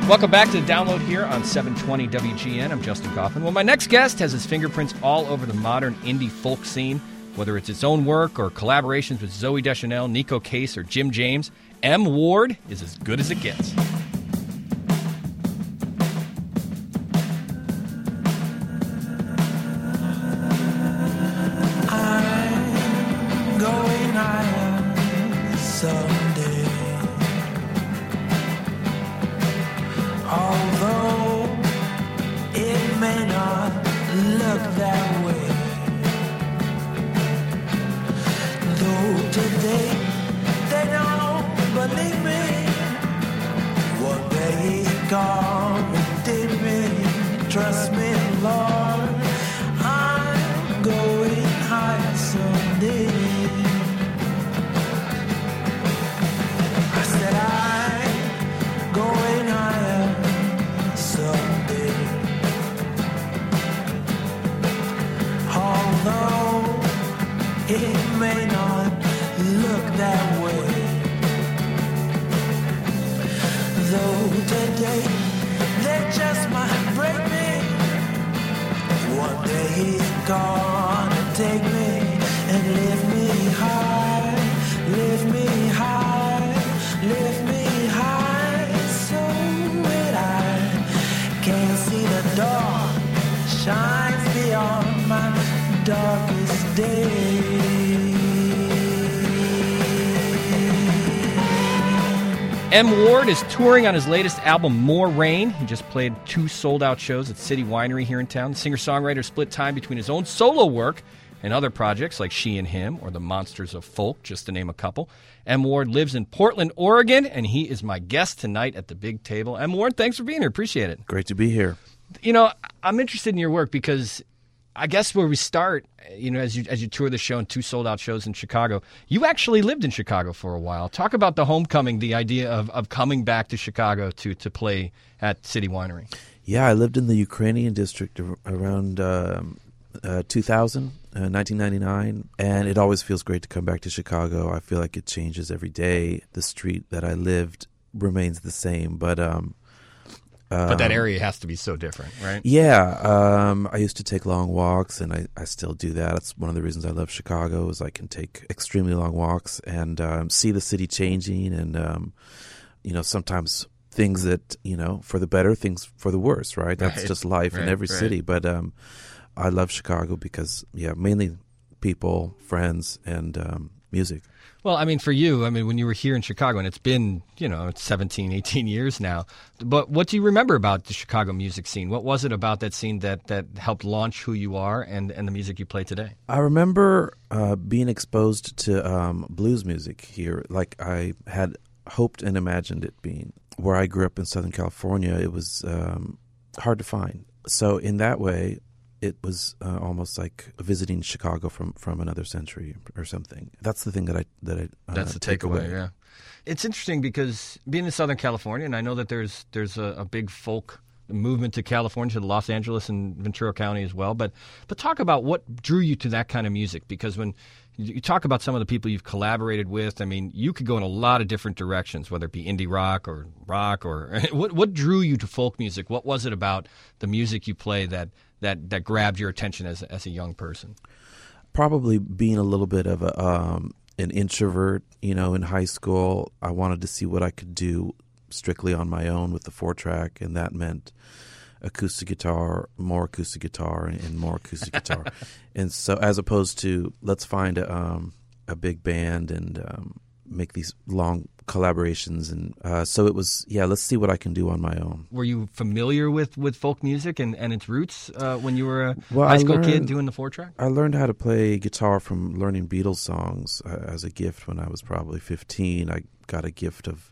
Welcome back to the download here on 720 WGN. I'm Justin Kaufman. Well, my next guest has his fingerprints all over the modern indie folk scene, whether it's its own work or collaborations with Zooey Deschanel, Nico Case, or Jim James. M. Ward is as good as it gets. I'm going higher someday. Although it may not look that way. Though today they don't believe me. One day it's gone and did me. Trust me, Lord, I'm going higher someday. I said I'm going higher someday. Although it may not look that way. Though today they just might break me. One day he's gonna take me and lift me high, lift me high, lift me high, so that I can see the dark shines beyond my darkest day. M. Ward is touring on his latest album, More Rain. He just played 2 sold-out shows at City Winery here in town. The singer-songwriter split time between his own solo work and other projects like She and Him or The Monsters of Folk, just to name a couple. M. Ward lives in Portland, Oregon, and he is my guest tonight at the big table. M. Ward, thanks for being here. Appreciate it. Great to be here. You know, I'm interested in your work because I guess where we start, you know, as you tour the show and 2 sold-out shows in Chicago, you actually lived in Chicago for a while. Talk about the homecoming, the idea of coming back to Chicago to play at City Winery. Yeah, I lived in the Ukrainian district around 2000, 1999, and it always feels great to come back to Chicago. I feel like it changes every day. The street that I lived remains the same, but that area has to be so different, right? Yeah. I used to take long walks, and I still do that. That's one of the reasons I love Chicago is I can take extremely long walks and see the city changing and, you know, sometimes things that, you know, for the better, things for the worse, right? That's just life in every city. But I love Chicago because, yeah, mainly people, friends, and music. Well, I mean, for you, I mean, when you were here in Chicago, and it's been, you know, it's 17, 18 years now, but what do you remember about the Chicago music scene? What was it about that scene that helped launch who you are and the music you play today? I remember being exposed to blues music here, like I had hoped and imagined it being. Where I grew up in Southern California, it was hard to find. So in that way, it was almost like visiting Chicago from another century or something. That's the thing that I that's the takeaway. Yeah, it's interesting because being in Southern California, and I know that there's a big folk movement to California, to Los Angeles and Ventura County as well. But talk about what drew you to that kind of music, because when you talk about some of the people you've collaborated with, I mean, you could go in a lot of different directions, whether it be indie rock or what drew you to folk music? What was it about the music you play that grabbed your attention as a young person? Probably being a little bit of an introvert, you know, in high school. I wanted to see what I could do strictly on my own with the 4-track, and that meant acoustic guitar, more acoustic guitar, and more acoustic guitar. And so as opposed to let's find a big band and make these long collaborations. And so it was, let's see what I can do on my own. Were you familiar with folk music and its roots when you were a high school kid doing the 4-track? I learned how to play guitar from learning Beatles songs as a gift when I was probably 15. I got a gift of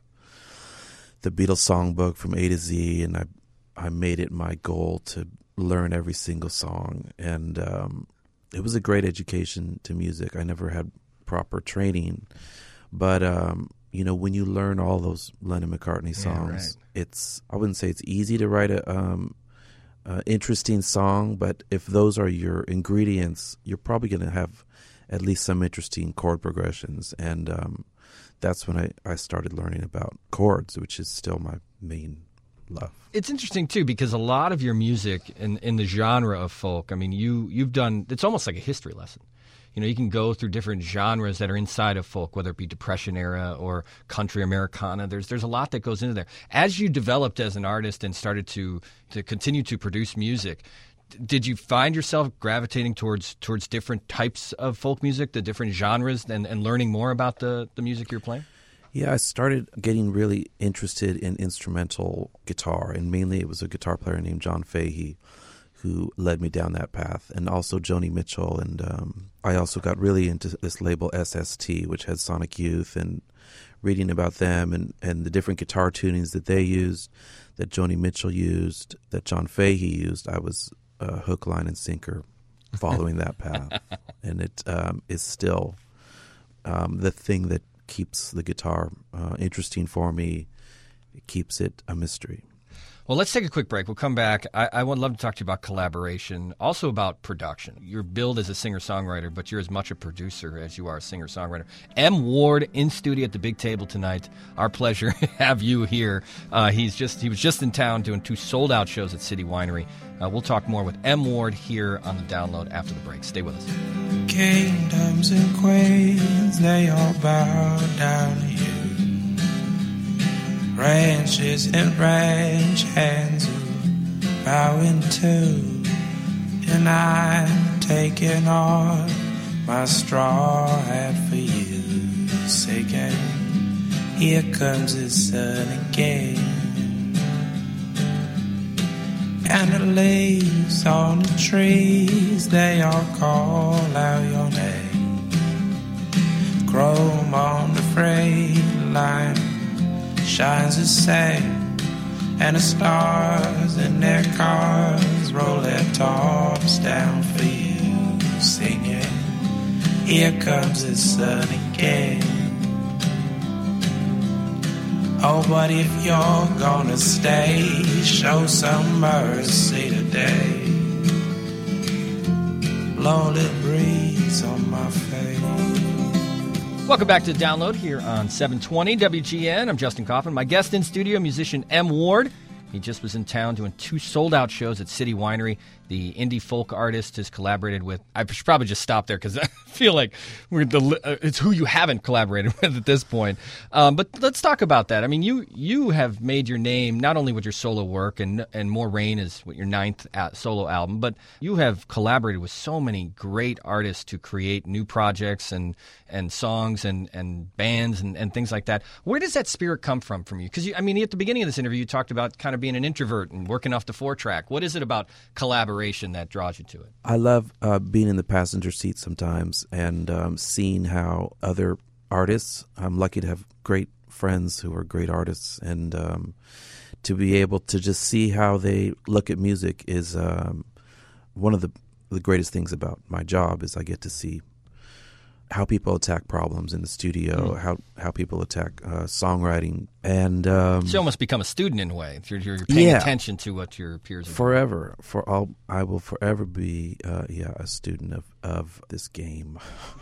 the Beatles songbook from A to Z, and I made it my goal to learn every single song. And it was a great education to music. I never had proper training. But, you know, when you learn all those Lennon McCartney songs, I wouldn't say it's easy to write a interesting song, but if those are your ingredients, you're probably going to have at least some interesting chord progressions. And that's when I started learning about chords, which is still my main love. It's interesting, too, because a lot of your music in the genre of folk, I mean, you've done, it's almost like a history lesson. You know, you can go through different genres that are inside of folk, whether it be Depression era or country Americana. There's a lot that goes into there. As you developed as an artist and started to continue to produce music, did you find yourself gravitating towards different types of folk music, the different genres, and learning more about the music you're playing? Yeah, I started getting really interested in instrumental guitar, and mainly it was a guitar player named John Fahey who led me down that path, and also Joni Mitchell. And I also got really into this label SST, which had Sonic Youth, and reading about them and the different guitar tunings that they used, that Joni Mitchell used, that John Fahey used. I was hook, line, and sinker following that path. And it is still the thing that keeps the guitar interesting for me. It keeps it a mystery. Well, let's take a quick break. We'll come back. I would love to talk to you about collaboration, also about production. You're billed as a singer-songwriter, but you're as much a producer as you are a singer-songwriter. M. Ward in studio at the big table tonight. Our pleasure to have you here. He was just in town doing 2 sold-out shows at City Winery. We'll talk more with M. Ward here on the Download after the break. Stay with us. Kingdoms and queens, they all bow down to you. Ranches and ranch hands are bowing too. And I'm taking off my straw hat for you, singing, here comes the sun again. And the leaves on the trees, they all call out your name. Chrome on the freight line shines the same, and the stars in their cars roll their tops down for you, singing, here comes the sun again. Oh, but if you're gonna stay, show some mercy today. Blow the breeze on my face. Welcome back to Download here on 720 WGN. I'm Justin Kaufman. My guest in studio, musician M. Ward. He just was in town doing 2 sold-out shows at City Winery. The indie folk artist has collaborated with... I should probably just stop there because I feel like it's who you haven't collaborated with at this point. But let's talk about that. I mean, you have made your name not only with your solo work, and More Rain is your 9th solo album, but you have collaborated with so many great artists to create new projects and songs and bands and things like that. Where does that spirit come from you? Because, at the beginning of this interview, you talked about kind of being an introvert and working off the 4-track. What is it about collaboration that draws you to it? I love being in the passenger seat sometimes and seeing how other artists, I'm lucky to have great friends who are great artists, and to be able to just see how they look at music is one of the greatest things about my job. Is I get to see how people attack problems in the studio, how people attack songwriting, and so you almost become a student in a way. You're paying attention to what your peers are forever. Doing. I will forever be a student of this game.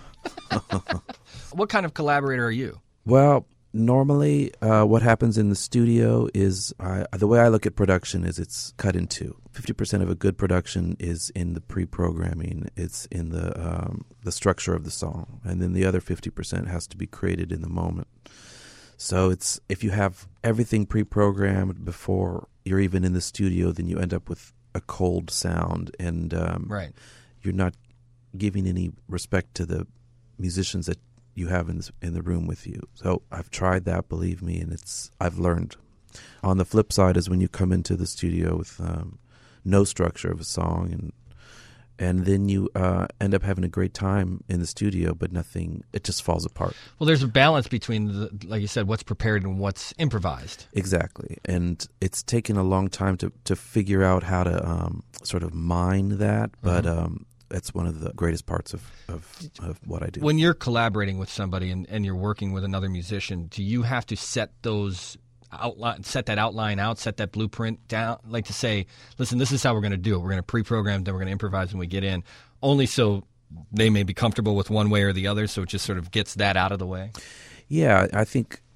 What kind of collaborator are you? Well, normally what happens in the studio is the way I look at production is it's cut in 2. 50% of a good production is in the pre-programming. It's in the structure of the song. And then the other 50% has to be created in the moment. So it's if you have everything pre-programmed before you're even in the studio, then you end up with a cold sound. And right. You're not giving any respect to the musicians that you have in the room with you. So I've tried that, believe me, and I've learned. On the flip side is when you come into the studio with no structure of a song, and then you end up having a great time in the studio, but nothing, it just falls apart. Well, there's a balance between, like you said, what's prepared and what's improvised. Exactly. And it's taken a long time to figure out how to sort of mine that, but that's one of the greatest parts of what I do. When you're collaborating with somebody and you're working with another musician, do you have to set that outline out, set that blueprint down, like to say, listen, this is how we're going to do it. We're going to pre-program, then we're going to improvise when we get in, only so they may be comfortable with one way or the other, so it just sort of gets that out of the way? Yeah, I think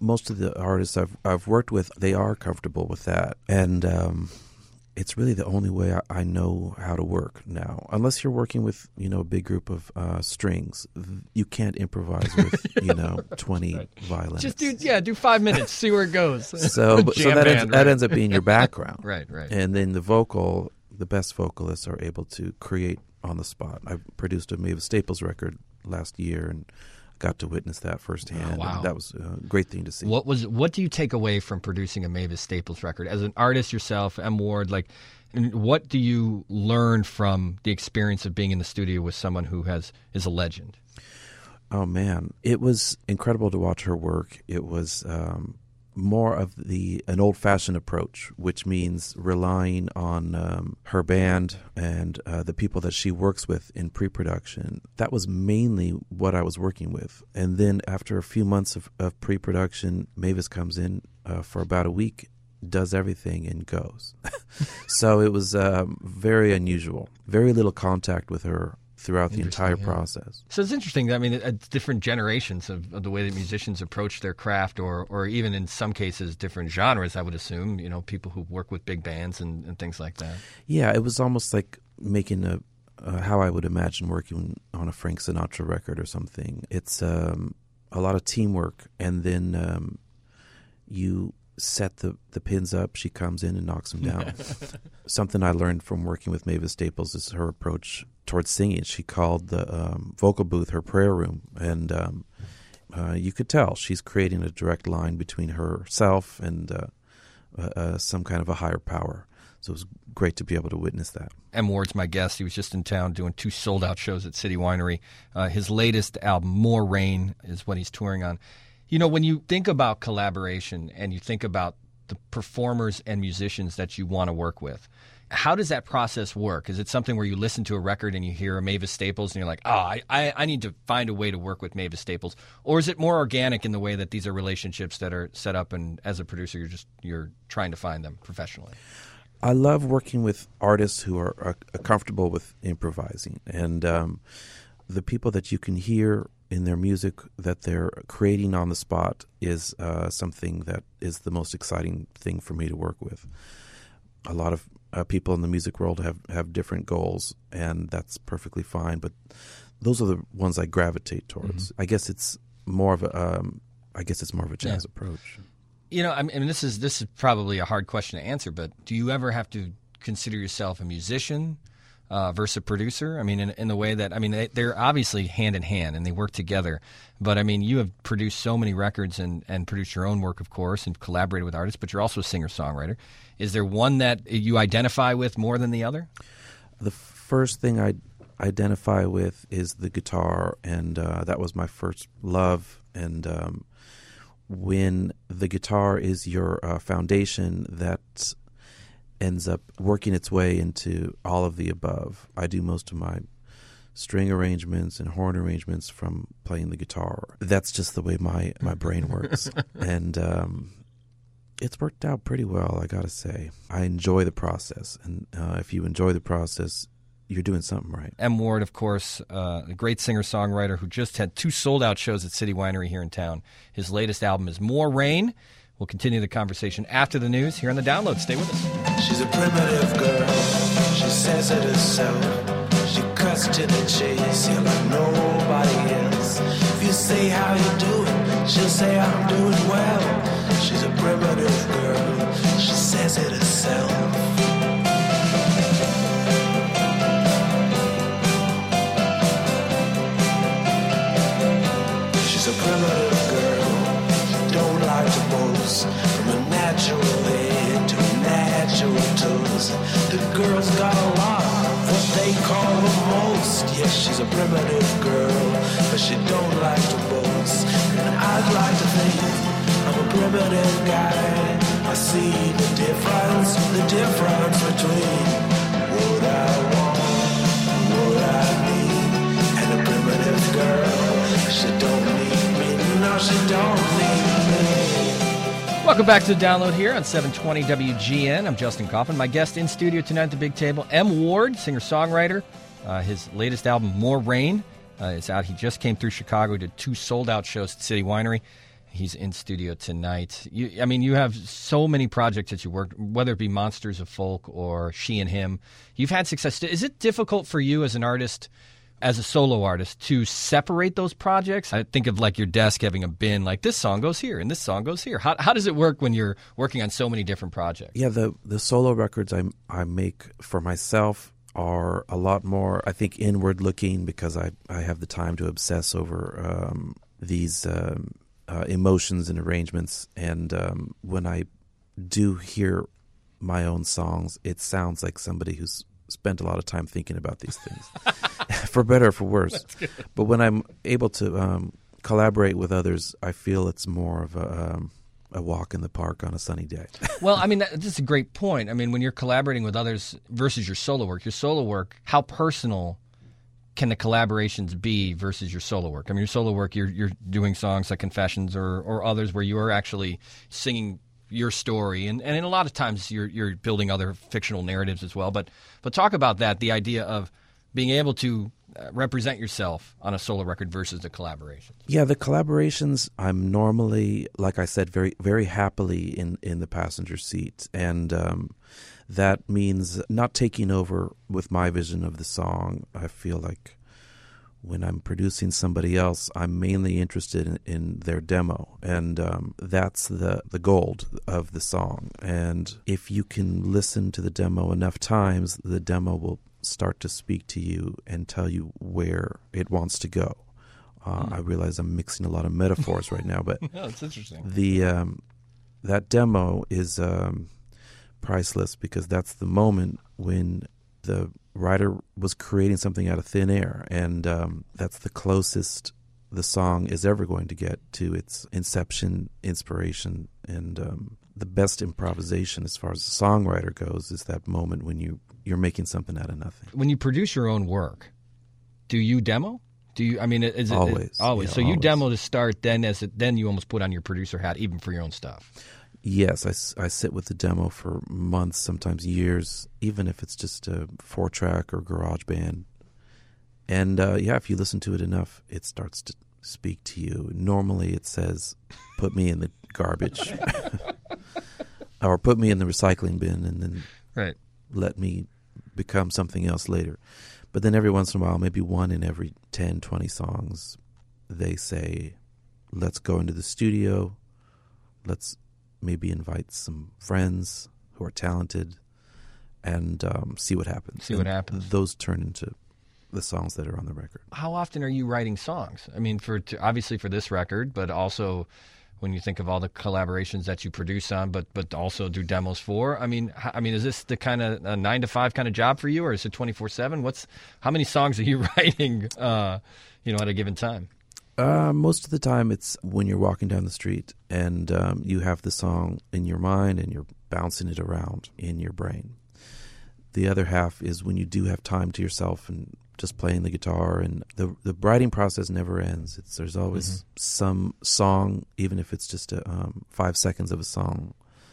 most of the artists I've worked with, they are comfortable with that. And it's really the only way I know how to work now. Unless you're working with, a big group of strings, you can't improvise with, 20 right. violins. Just do 5 minutes, see where it goes. So that ends up being your background. Right. And then the best vocalists are able to create on the spot. I produced a Mavis Staples record last year and got to witness that firsthand. Oh, wow. And that was a great thing to see. What do you take away from producing a Mavis Staples record as an artist yourself, M. Ward? What do you learn from the experience of being in the studio with someone who is a legend? Oh man, it was incredible to watch her work. It was more of an old-fashioned approach, which means relying on her band and the people that she works with in pre-production. That was mainly what I was working with. And then after a few months of pre-production, Mavis comes in for about a week, does everything, and goes. So it was very unusual. Very little contact with her throughout the entire process. So it's interesting. I mean, it's different generations of the way that musicians approach their craft, or even in some cases, different genres, I would assume, people who work with big bands and things like that. Yeah, it was almost like making how I would imagine working on a Frank Sinatra record or something. It's a lot of teamwork, and then you set the pins up, she comes in and knocks them down. Something I learned from working with Mavis Staples is her approach towards singing. She called the vocal booth her prayer room, and you could tell she's creating a direct line between herself and some kind of a higher power. So it was great to be able to witness that. M. Ward's my guest. He was just in town doing 2 sold-out shows at City Winery. His latest album, More Rain, is what he's touring on. When you think about collaboration and you think about the performers and musicians that you want to work with, how does that process work? Is it something where you listen to a record and you hear a Mavis Staples and you're like, I need to find a way to work with Mavis Staples? Or is it more organic in the way that these are relationships that are set up, and as a producer you're trying to find them professionally? I love working with artists who are comfortable with improvising, and the people that you can hear in their music that they're creating on the spot is something that is the most exciting thing for me to work with. A lot of people in the music world have different goals, and that's perfectly fine, but those are the ones I gravitate towards. Mm-hmm. I guess it's more of a jazz approach. I mean, this is probably a hard question to answer, but do you ever have to consider yourself a musician versus a producer? I mean, in the way that, they're obviously hand in hand and they work together. But, you have produced so many records and produced your own work, of course, and collaborated with artists, but you're also a singer-songwriter. Is there one that you identify with more than the other? The first thing I identify with is the guitar, and that was my first love. And when the guitar is your foundation, that ends up working its way into all of the above. I do most of my string arrangements and horn arrangements from playing the guitar. That's just the way my brain works. And it's worked out pretty well, I gotta say. I enjoy the process, and if you enjoy the process, you're doing something right. M. Ward, of course, a great singer-songwriter who just had 2 sold-out shows at City Winery here in town. His latest album is More Rain. We'll continue the conversation after the news here on The Download. Stay with us. She's a primitive girl. She says it herself. She cuts to the chase, yeah, like nobody else. If you say how you doing, she'll say I'm doing well. She's a primitive girl. She says it herself. She's a primitive girl. She don't like to boast. From a natural head to a natural toes. The girl's got a lot, what they call the most. Yes, she's a primitive girl, but she don't like to boast. And I'd like to think I'm a primitive guy. I see the difference between what I want, what I need, and a primitive girl. She don't need me, no, she don't need me. Welcome back to The Download here on 720 WGN. I'm Justin Kaufman. My guest in studio tonight at the big table, M. Ward, singer-songwriter. His latest album, More Rain, is out. He just came through Chicago, did 2 sold-out shows at City Winery. He's in studio tonight. You have so many projects that you worked, whether it be Monsters of Folk or She and Him. You've had success. Is it difficult for you as an artist, as a solo artist, to separate those projects? I think of like your desk having a bin, like this song goes here and this song goes here. How does it work when you're working on so many different projects? Yeah, the solo records I make for myself are a lot more, I think, inward looking, because I have the time to obsess over these emotions and arrangements. And when I do hear my own songs, it sounds like somebody who's spent a lot of time thinking about these things, for better or for worse. But when I'm able to collaborate with others, I feel it's more of a walk in the park on a sunny day. Well, I mean, that's a great point. I mean, when you're collaborating with others versus your solo work, how personal can the collaborations be versus your solo work? I mean, your solo work, you're doing songs like Confessions or others where you are actually singing your story, and in a lot of times you're building other fictional narratives as well. But talk about that, the idea of being able to represent yourself on a solo record versus the collaborations. Yeah, the collaborations, I'm normally, like I said, very, very happily in the passenger seat. And that means not taking over with my vision of the song. I feel like when I'm producing somebody else, I'm mainly interested in their demo. And that's the gold of the song. And if you can listen to the demo enough times, the demo will start to speak to you and tell you where it wants to go. I realize I'm mixing a lot of metaphors right now, but no, it's interesting. That demo is priceless, because that's the moment when the writer was creating something out of thin air, and that's the closest the song is ever going to get to its inception, inspiration, and the best improvisation as far as the songwriter goes is that moment when you're making something out of nothing. When you produce your own work, do you demo? Do you? I mean, is it always? Always. Yeah, so you demo to start, then you almost put on your producer hat, even for your own stuff. Yes, I sit with the demo for months, sometimes years, even if it's just a 4-track or GarageBand. And if you listen to it enough, it starts to speak to you. Normally it says, put me in the garbage or put me in the recycling bin, and then let me become something else later. But then every once in a while, maybe one in every 10, 20 songs, they say, let's go into the studio, let's maybe invite some friends who are talented, and see what happens. Those turn into the songs that are on the record. How often are you writing songs? I mean, obviously for this record, but also when you think of all the collaborations that you produce on, but also do demos for. I mean, is this the kind of a 9 to 5 kind of job for you, or is it 24/7? How many songs are you writing? At a given time. Most of the time it's when you're walking down the street and you have the song in your mind and you're bouncing it around in your brain. The other half is when you do have time to yourself and just playing the guitar, and the writing process never ends. There's always some song, even if it's just 5 seconds of a song,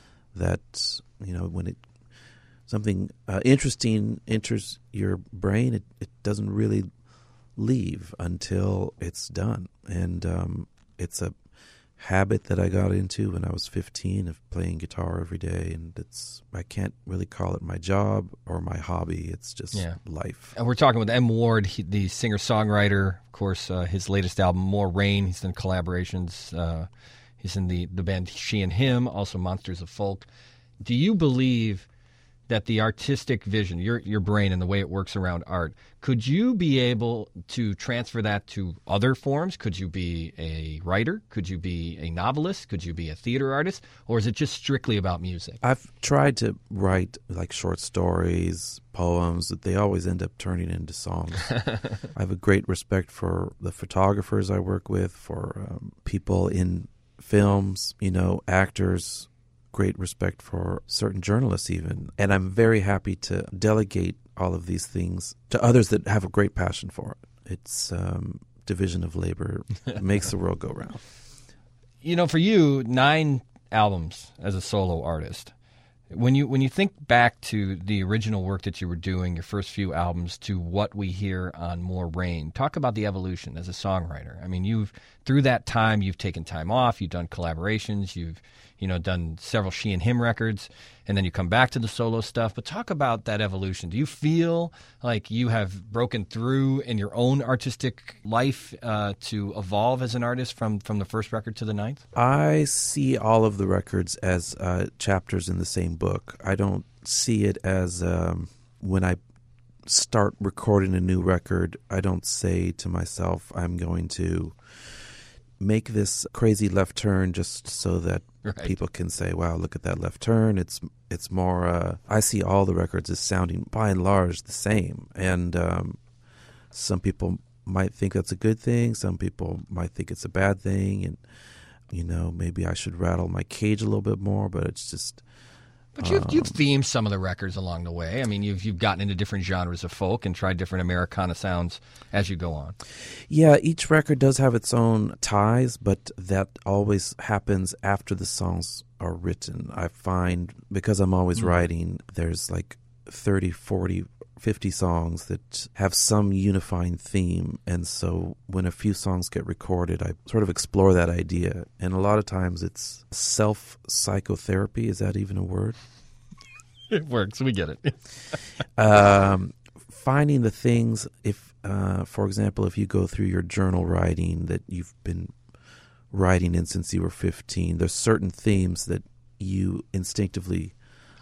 that when something interesting enters your brain, it doesn't really leave until it's done. And it's a habit that I got into when I was 15 of playing guitar every day, and I can't really call it my job or my hobby. It's just life. And we're talking with M. Ward, the singer-songwriter. Of course, his latest album, More Rain, he's done collaborations. He's in the band She and Him, also Monsters of Folk. Do you believe that the artistic vision, your brain and the way it works around art, could you be able to transfer that to other forms? Could you be a writer? Could you be a novelist? Could you be a theater artist? Or is it just strictly about music? I've tried to write like short stories, poems, that they always end up turning into songs. I have a great respect for the photographers I work with, for people in films, actors. Great respect for certain journalists even. And I'm very happy to delegate all of these things to others that have a great passion for it. It's division of labor. It makes the world go round. For you, 9 albums as a solo artist. When you think back to the original work that you were doing, your first few albums, to what we hear on More Rain, talk about the evolution as a songwriter. I mean, through that time, you've taken time off, you've done collaborations, you've done several She and Him records, and then you come back to the solo stuff. But talk about that evolution. Do you feel like you have broken through in your own artistic life to evolve as an artist from the first record to the ninth? I see all of the records as chapters in the same book. I don't see it as when I start recording a new record, I don't say to myself, I'm going to make this crazy left turn just so that people can say, wow, look at that left turn. It's more, I see all the records as sounding by and large the same. And some people might think that's a good thing. Some people might think it's a bad thing. And, maybe I should rattle my cage a little bit more, but it's just... But you've themed some of the records along the way. I mean, you've gotten into different genres of folk and tried different Americana sounds as you go on. Yeah, each record does have its own ties, but that always happens after the songs are written. I find, because I'm always writing, there's like 30, 40, 50 songs that have some unifying theme. And so when a few songs get recorded, I sort of explore that idea. And a lot of times it's self-psychotherapy. Is that even a word? It works. We get it. Finding the things, for example, if you go through your journal writing that you've been writing in since you were 15, there's certain themes that you instinctively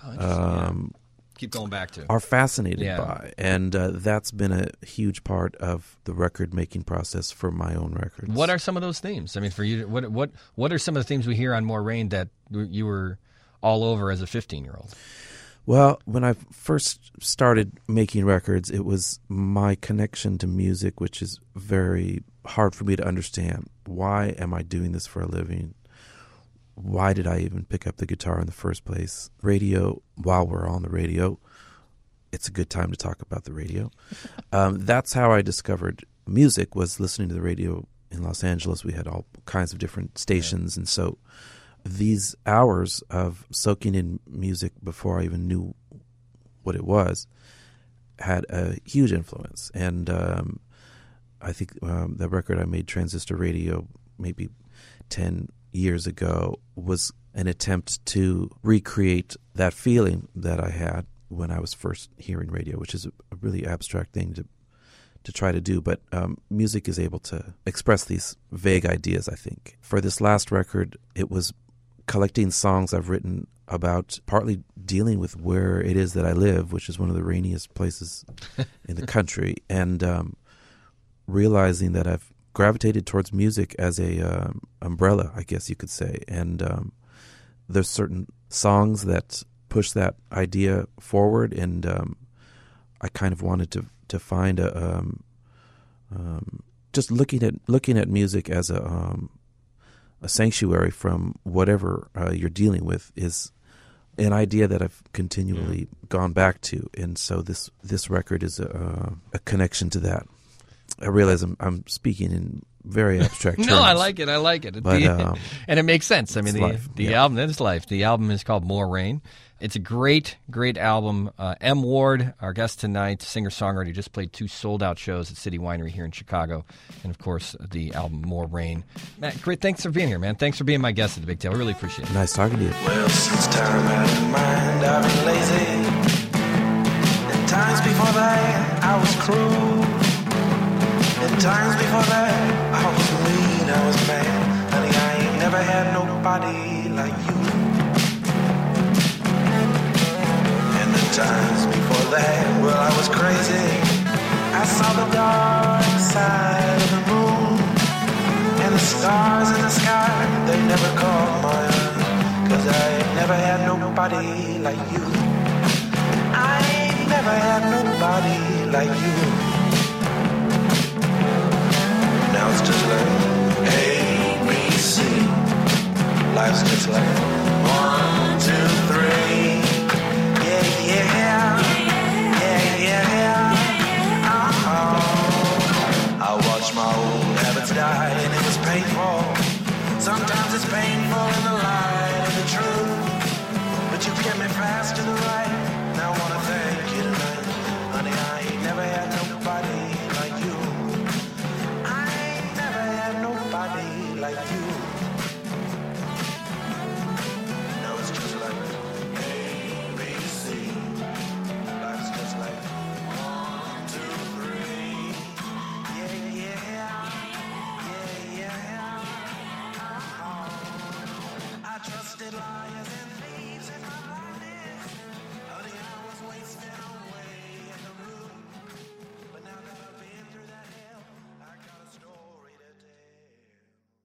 keep going back to, are fascinated by. And that's been a huge part of the record-making process for my own records. What are some of those themes? I mean, for you, what are some of the themes we hear on More Rain that you were all over as a 15-year-old? Well, when I first started making records, it was my connection to music, which is very hard for me to understand. Why am I doing this for a living? Why did I even pick up the guitar in the first place? Radio, while we're on the radio, it's a good time to talk about the radio. That's how I discovered music, was listening to the radio in Los Angeles. We had all kinds of different stations, and so these hours of soaking in music before I even knew what it was had a huge influence. And I think the record I made, Transistor Radio, maybe 10 years ago, was an attempt to recreate that feeling that I had when I was first hearing radio, which is a really abstract thing to try to do. But music is able to express these vague ideas, I think. For this last record, it was collecting songs I've written about, partly dealing with where it is that I live, which is one of the rainiest places in the country, and realizing that I've gravitated towards music as a umbrella, I guess you could say. And there's certain songs that push that idea forward, and I kind of wanted to find just looking at music as a sanctuary from whatever you're dealing with is an idea that I've continually gone back to, and so this record is a connection to that. I realize I'm speaking in very abstract terms. No, I like it. But, and it makes sense. I mean, the album is life. The album is called More Rain. It's a great, great album. M. Ward, our guest tonight, singer-songwriter, just played 2 sold-out shows at City Winery here in Chicago. And, of course, the album More Rain. Matt, great. Thanks for being here, man. Thanks for being my guest at the Big Tail. I really appreciate it. Nice talking to you. Well, since time I didn't mind, I've been lazy. And times before that, I was cruel. And times before that, I was mean, I was mad. Honey, I ain't never had nobody like you. And the times before that, well, I was crazy. I saw the dark side of the moon. And the stars in the sky, they never caught my eye. 'Cause I ain't never had nobody like you. I ain't never had nobody like you. Now it's just like A, B, C. Life's just like 1, 2, 3. Yeah, yeah, I watched my old habits die, and it was painful. Sometimes it's painful in the light of the truth, but you get me. fast to the right.